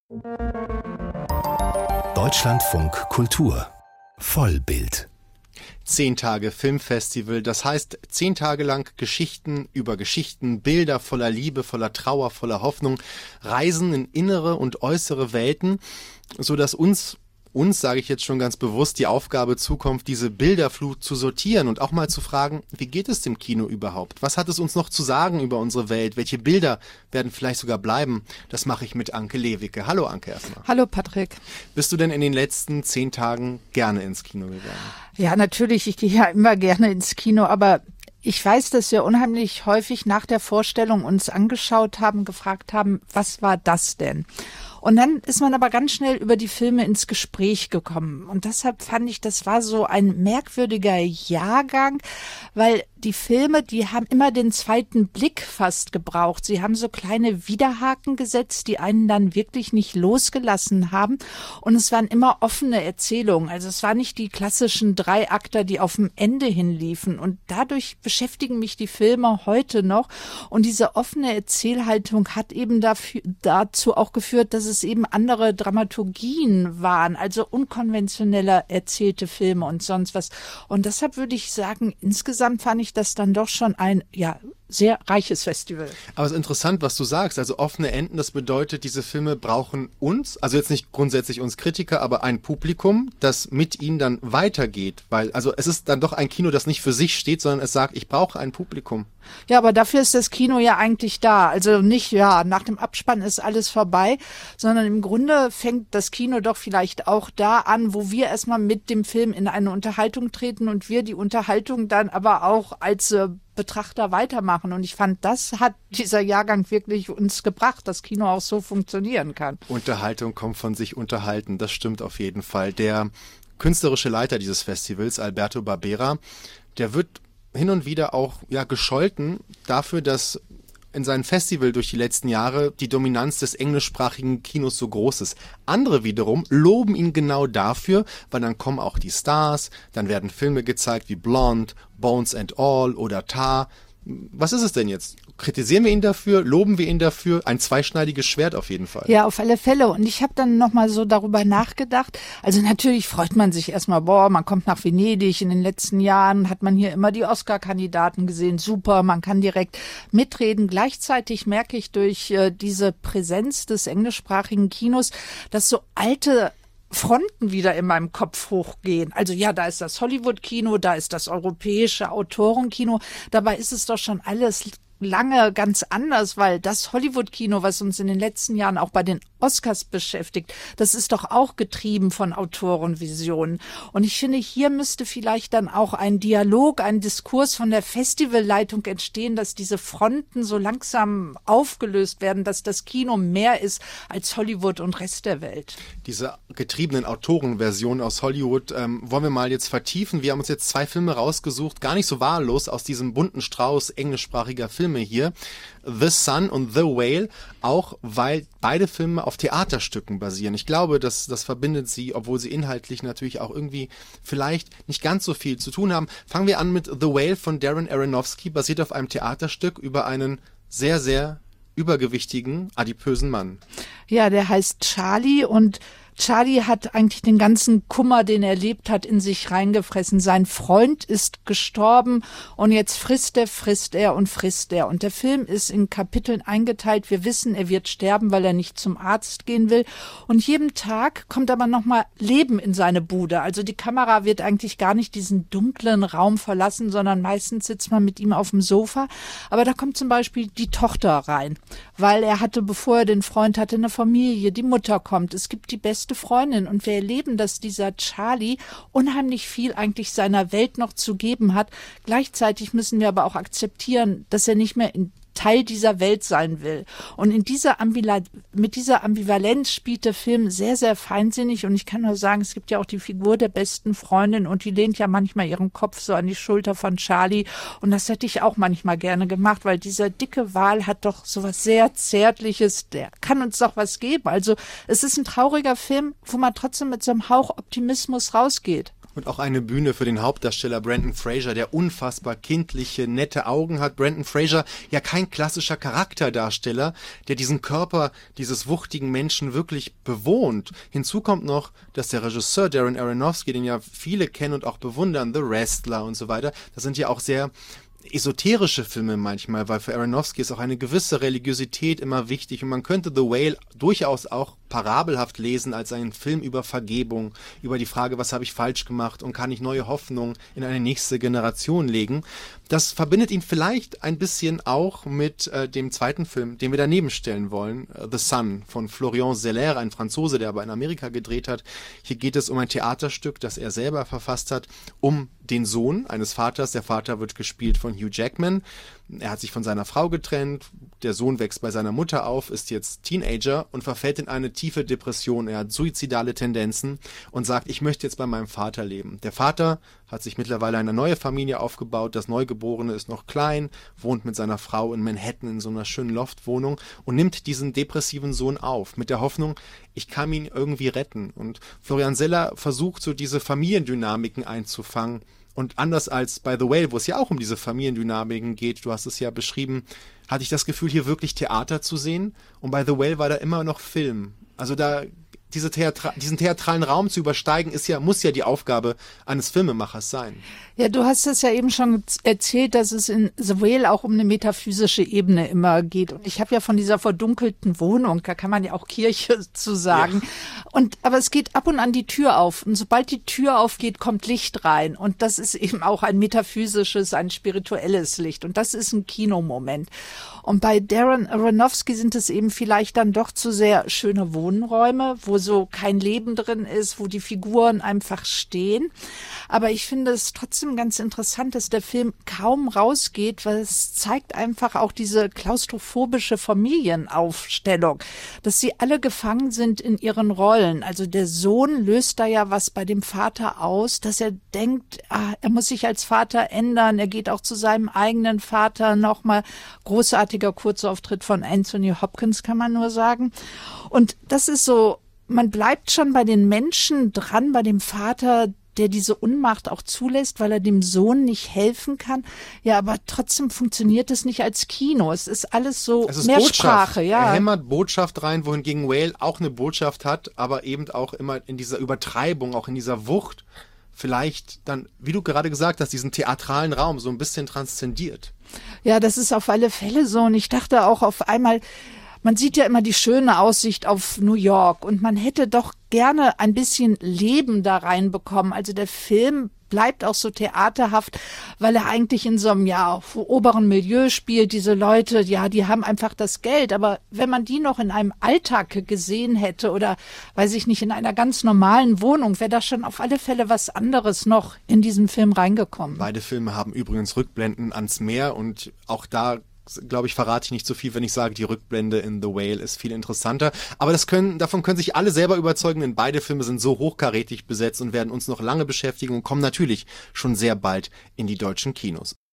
Deutschlandfunk Kultur Vollbild. 10 Tage Filmfestival, das heißt 10 Tage lang Geschichten über Geschichten, Bilder voller Liebe, voller Trauer, voller Hoffnung, Reisen in innere und äußere Welten, sodass uns sage ich jetzt schon ganz bewusst, die Aufgabe zukommt, diese Bilderflut zu sortieren und auch mal zu fragen, wie geht es dem Kino überhaupt? Was hat es uns noch zu sagen über unsere Welt? Welche Bilder werden vielleicht sogar bleiben? Das mache ich mit Anke Lewicke. Hallo Anke erstmal. Hallo Patrick. Bist du denn in den letzten 10 Tagen gerne ins Kino gegangen? Ja, natürlich. Ich gehe ja immer gerne ins Kino, aber ich weiß, dass wir unheimlich häufig nach der Vorstellung uns angeschaut haben, gefragt haben, was war das denn? Und dann ist man aber ganz schnell über die Filme ins Gespräch gekommen. Und deshalb fand ich, das war so ein merkwürdiger Jahrgang, weil die Filme, die haben immer den zweiten Blick fast gebraucht. Sie haben so kleine Widerhaken gesetzt, die einen dann wirklich nicht losgelassen haben. Und es waren immer offene Erzählungen. Also es waren nicht die klassischen Dreiakter, die auf dem Ende hinliefen. Und dadurch beschäftigen mich die Filme heute noch. Und diese offene Erzählhaltung hat eben dazu auch geführt, dass es eben andere Dramaturgien waren, also unkonventioneller erzählte Filme und sonst was. Und deshalb würde ich sagen, insgesamt fand ich das dann doch schon ein, sehr reiches Festival. Aber es ist interessant, was du sagst. Also offene Enden, das bedeutet, diese Filme brauchen uns, also jetzt nicht grundsätzlich uns Kritiker, aber ein Publikum, das mit ihnen dann weitergeht. Weil, also es ist dann doch ein Kino, das nicht für sich steht, sondern es sagt, ich brauche ein Publikum. Ja, aber dafür ist das Kino ja eigentlich da. Also nicht, nach dem Abspann ist alles vorbei, sondern im Grunde fängt das Kino doch vielleicht auch da an, wo wir erstmal mit dem Film in eine Unterhaltung treten und wir die Unterhaltung dann aber auch als Betrachter weitermachen. Und ich fand, das hat dieser Jahrgang wirklich uns gebracht, dass Kino auch so funktionieren kann. Unterhaltung kommt von sich unterhalten, das stimmt auf jeden Fall. Der künstlerische Leiter dieses Festivals, Alberto Barbera, der wird hin und wieder auch gescholten dafür, dass in seinem Festival durch die letzten Jahre die Dominanz des englischsprachigen Kinos so groß ist. Andere wiederum loben ihn genau dafür, weil dann kommen auch die Stars, dann werden Filme gezeigt wie Blonde, Bones and All oder Tar. Was ist es denn jetzt? Kritisieren wir ihn dafür? Loben wir ihn dafür? Ein zweischneidiges Schwert auf jeden Fall. Ja, auf alle Fälle. Und ich habe dann nochmal so darüber nachgedacht. Also natürlich freut man sich erstmal, man kommt nach Venedig. In den letzten Jahren hat man hier immer die Oscar-Kandidaten gesehen. Super, man kann direkt mitreden. Gleichzeitig merke ich durch diese Präsenz des englischsprachigen Kinos, dass so alte Fronten wieder in meinem Kopf hochgehen. Also da ist das Hollywood-Kino, da ist das europäische Autorenkino. Dabei ist es doch schon alles lange ganz anders, weil das Hollywood-Kino, was uns in den letzten Jahren auch bei den Oscars beschäftigt, das ist doch auch getrieben von Autorenvisionen. Und ich finde, hier müsste vielleicht dann auch ein Dialog, ein Diskurs von der Festivalleitung entstehen, dass diese Fronten so langsam aufgelöst werden, dass das Kino mehr ist als Hollywood und Rest der Welt. Diese getriebenen Autorenversionen aus Hollywood wollen wir mal jetzt vertiefen. Wir haben uns jetzt 2 Filme rausgesucht, gar nicht so wahllos aus diesem bunten Strauß englischsprachiger Filme hier, The Sun und The Whale, auch weil beide Filme auf Theaterstücken basieren. Ich glaube, das verbindet sie, obwohl sie inhaltlich natürlich auch irgendwie vielleicht nicht ganz so viel zu tun haben. Fangen wir an mit The Whale von Darren Aronofsky, basiert auf einem Theaterstück über einen sehr, sehr übergewichtigen, adipösen Mann. Ja, der heißt Charlie und Charlie hat eigentlich den ganzen Kummer, den er erlebt hat, in sich reingefressen. Sein Freund ist gestorben und jetzt frisst er. Und der Film ist in Kapiteln eingeteilt. Wir wissen, er wird sterben, weil er nicht zum Arzt gehen will. Und jeden Tag kommt aber nochmal Leben in seine Bude. Also die Kamera wird eigentlich gar nicht diesen dunklen Raum verlassen, sondern meistens sitzt man mit ihm auf dem Sofa. Aber da kommt zum Beispiel die Tochter rein, weil er hatte, bevor er den Freund hatte, eine Familie. Die Mutter kommt. Es gibt die beste Freundin und wir erleben, dass dieser Charlie unheimlich viel eigentlich seiner Welt noch zu geben hat. Gleichzeitig müssen wir aber auch akzeptieren, dass er nicht mehr Teil dieser Welt sein will. Und mit dieser Ambivalenz spielt der Film sehr, sehr feinsinnig. Und ich kann nur sagen, es gibt ja auch die Figur der besten Freundin und die lehnt ja manchmal ihren Kopf so an die Schulter von Charlie. Und das hätte ich auch manchmal gerne gemacht, weil dieser dicke Wal hat doch so was sehr Zärtliches. Der kann uns doch was geben. Also es ist ein trauriger Film, wo man trotzdem mit so einem Hauch Optimismus rausgeht. Und auch eine Bühne für den Hauptdarsteller Brendan Fraser, der unfassbar kindliche, nette Augen hat. Brendan Fraser, ja kein klassischer Charakterdarsteller, der diesen Körper dieses wuchtigen Menschen wirklich bewohnt. Hinzu kommt noch, dass der Regisseur Darren Aronofsky, den ja viele kennen und auch bewundern, The Wrestler und so weiter, das sind ja auch sehr esoterische Filme manchmal, weil für Aronofsky ist auch eine gewisse Religiosität immer wichtig und man könnte The Whale durchaus auch parabelhaft lesen als einen Film über Vergebung, über die Frage, was habe ich falsch gemacht und kann ich neue Hoffnung in eine nächste Generation legen. Das verbindet ihn vielleicht ein bisschen auch mit dem zweiten Film, den wir daneben stellen wollen, The Son von Florian Zeller, ein Franzose, der aber in Amerika gedreht hat. Hier geht es um ein Theaterstück, das er selber verfasst hat, um den Sohn eines Vaters. Der Vater wird gespielt von Hugh Jackman. Er hat sich von seiner Frau getrennt, der Sohn wächst bei seiner Mutter auf, ist jetzt Teenager und verfällt in eine tiefe Depression. Er hat suizidale Tendenzen und sagt, ich möchte jetzt bei meinem Vater leben. Der Vater hat sich mittlerweile eine neue Familie aufgebaut, das Neugeborene ist noch klein, wohnt mit seiner Frau in Manhattan in so einer schönen Loftwohnung und nimmt diesen depressiven Sohn auf, mit der Hoffnung, ich kann ihn irgendwie retten. Und Florian Zeller versucht so diese Familiendynamiken einzufangen. Und anders als bei The Whale, wo es ja auch um diese Familiendynamiken geht, du hast es ja beschrieben, hatte ich das Gefühl, hier wirklich Theater zu sehen. Und bei The Whale war da immer noch Film. Also da diesen theatralen Raum zu übersteigen, muss ja die Aufgabe eines Filmemachers sein. Ja, du hast es ja eben schon erzählt, dass es in The Whale auch um eine metaphysische Ebene immer geht. Und ich habe ja von dieser verdunkelten Wohnung, da kann man ja auch Kirche zu sagen. Ja. Aber es geht ab und an die Tür auf. Und sobald die Tür aufgeht, kommt Licht rein. Und das ist eben auch ein metaphysisches, ein spirituelles Licht. Und das ist ein Kinomoment. Und bei Darren Aronofsky sind es eben vielleicht dann doch zu sehr schöne Wohnräume, wo so kein Leben drin ist, wo die Figuren einfach stehen. Aber ich finde es trotzdem ganz interessant, dass der Film kaum rausgeht, weil es zeigt einfach auch diese klaustrophobische Familienaufstellung, dass sie alle gefangen sind in ihren Rollen. Also der Sohn löst da ja was bei dem Vater aus, dass er denkt, er muss sich als Vater ändern. Er geht auch zu seinem eigenen Vater. Nochmal großartiger Kurzauftritt von Anthony Hopkins, kann man nur sagen. Und das ist so, man bleibt schon bei den Menschen dran, bei dem Vater, der diese Unmacht auch zulässt, weil er dem Sohn nicht helfen kann. Ja, aber trotzdem funktioniert es nicht als Kino. Es ist alles so Mehrsprache. Ja. Er hämmert Botschaft rein, wohingegen Whale auch eine Botschaft hat, aber eben auch immer in dieser Übertreibung, auch in dieser Wucht, vielleicht dann, wie du gerade gesagt hast, diesen theatralen Raum so ein bisschen transzendiert. Ja, das ist auf alle Fälle so. Und ich dachte auch auf einmal, man sieht ja immer die schöne Aussicht auf New York und man hätte doch gerne ein bisschen Leben da reinbekommen. Also der Film bleibt auch so theaterhaft, weil er eigentlich in so einem oberen Milieu spielt. Diese Leute, ja, die haben einfach das Geld. Aber wenn man die noch in einem Alltag gesehen hätte oder, weiß ich nicht, in einer ganz normalen Wohnung, wäre da schon auf alle Fälle was anderes noch in diesen Film reingekommen. Beide Filme haben übrigens Rückblenden ans Meer und auch da, glaube ich, verrate ich nicht so viel, wenn ich sage, die Rückblende in The Whale ist viel interessanter. Aber davon können sich alle selber überzeugen, denn beide Filme sind so hochkarätig besetzt und werden uns noch lange beschäftigen und kommen natürlich schon sehr bald in die deutschen Kinos.